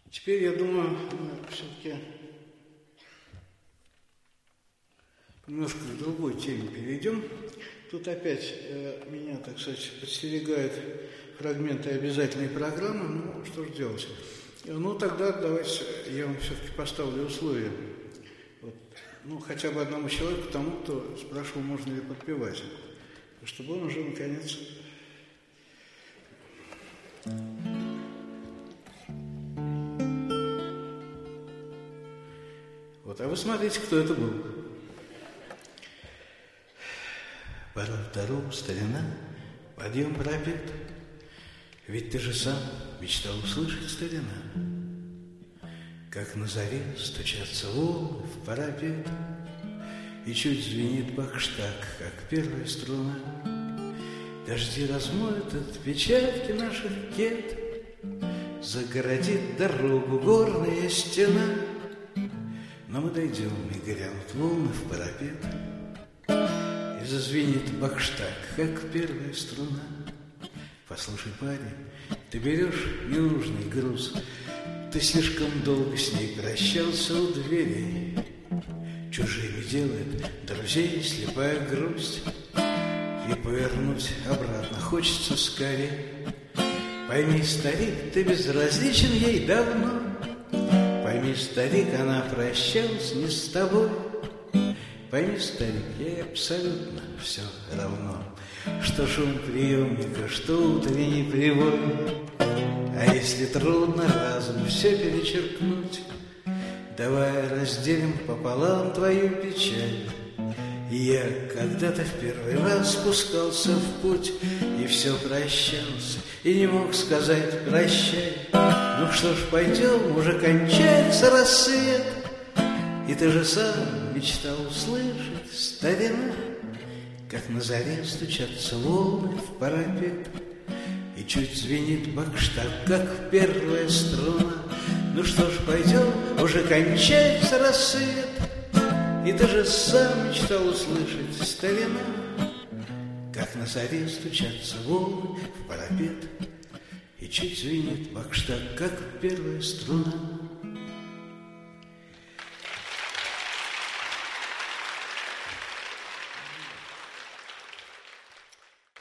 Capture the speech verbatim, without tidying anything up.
Теперь, я думаю, мы все-таки немножко к другой теме перейдем. Тут опять э, меня, так сказать, подстерегают фрагменты обязательной программы. Ну, что же делать? Ну, тогда давайте я вам все-таки поставлю условия. Вот, ну, хотя бы одному человеку, тому, кто спрашивал, можно ли подпевать. Чтобы он уже, наконец... Вот, а вы смотрите, кто это был. Пора в дорогу, старина, подъем пропет. Ведь ты же сам мечтал услышать, старина, как на заре стучатся волны в парапет, и чуть звенит бахштаг, как первая струна. Дожди размоют отпечатки наших кет, загородит дорогу горная стена. Но мы дойдем, и грянут волны в парапет, и зазвенит бахштаг, как первая струна. Послушай, парень, ты берешь ненужный груз, ты слишком долго с ней прощался у двери. Чужими делает друзей слепая грусть, и повернуть обратно хочется скорее. Пойми, старик, ты безразличен ей давно. Пойми, старик, она прощалась не с тобой. Пойми, старик, ей абсолютно все равно, что шум приемника, что утренний прибой. А если трудно разум все перечеркнуть, давай разделим пополам твою печаль. И я когда-то в первый раз спускался в путь, и все прощался, и не мог сказать прощай. Ну что ж, пойдем, уже кончается рассвет, и ты же сам мечтал услышать, старина, как на заре стучатся волны в парапет, и чуть звенит бахштаг, как первая струна. Ну что ж, пойдем, уже кончается рассвет, и ты же сам мечтал услышать, старина, как на заре стучатся волны в парапет, и чуть звенит бахштаг, как первая струна.